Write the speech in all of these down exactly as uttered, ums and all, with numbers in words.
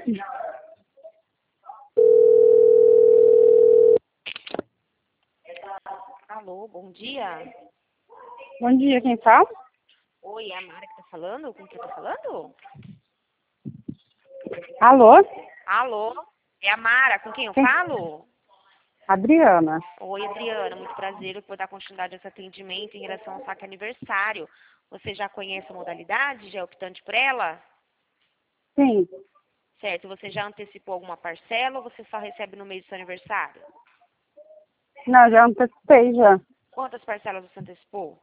Alô, bom dia. Bom dia, quem fala? Oi, é a Mara que tá falando? Com quem eu tô falando? Alô? Alô, é a Mara, com quem eu Quem? falo? Adriana. Oi, Adriana, muito prazer. Eu vou dar continuidade a esse atendimento em relação ao saque aniversário. Você já conhece a modalidade? Já é optante por ela? Sim. Certo, você já antecipou alguma parcela ou você só recebe no mês do seu aniversário? Não, já antecipei já. Quantas parcelas você antecipou?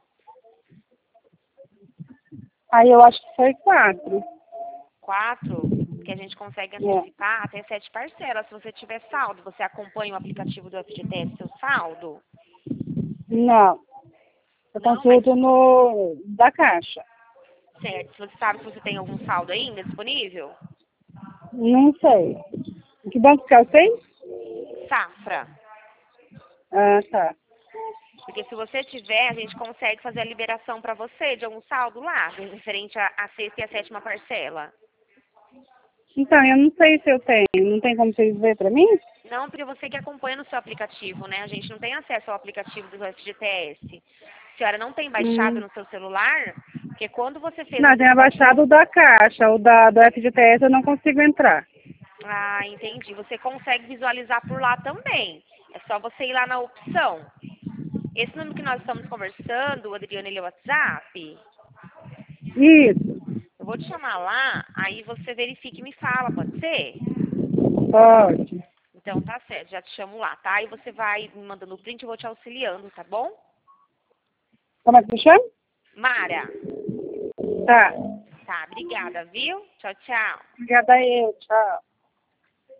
Aí eu acho que foi quatro. Quatro? Que a gente consegue É. antecipar até sete parcelas se você tiver saldo. Você acompanha o aplicativo do F G T S, seu saldo? Não. Eu Não, mas consulto no da Caixa. certo. Você sabe se você tem algum saldo ainda disponível? Não sei. Que banco que eu sei? Safra. Ah, tá. Porque se você tiver, a gente consegue fazer a liberação para você de algum saldo lá, referente à à sexta e à sétima parcela. Então, eu não sei se eu tenho. Não tem como vocês verem pra mim? Não, porque você que acompanha no seu aplicativo, né? A gente não tem acesso ao aplicativo do F G T S. A senhora não tem baixado Hum. no seu celular? Porque quando você fez a Não, tem antecipação... abaixado o da Caixa. O da, do F G T S eu não consigo entrar. Ah, entendi. Você consegue visualizar por lá também. É só você ir lá na opção. Esse número que nós estamos conversando, Adriana, ele é o WhatsApp? Isso. Eu vou te chamar lá, aí você verifica e me fala, pode ser? Pode. Então tá certo, já te chamo lá, tá? Aí você vai me mandando o print e eu vou te auxiliando, tá bom? Como é que você chama? Mara. Tá. Tá, obrigada, viu? Tchau, tchau. Obrigada eu. Tchau.